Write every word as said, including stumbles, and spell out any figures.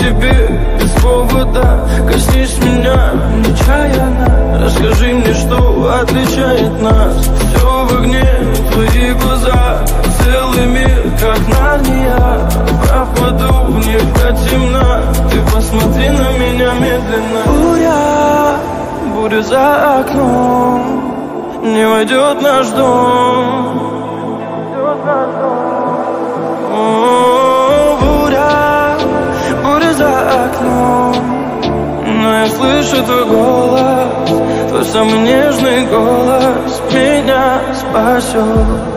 тебе без повода. Коснись меня нечаянно, расскажи мне, что отличает нас. Все в огне, твои глаза, целый мир, как Нарния. Пропаду в них до темна, ты посмотри на меня медленно. Буря, буря за окном, не войдет наш дом. О, буря, буря за окном, но я слышу твой голос, твой самый нежный голос меня спасет.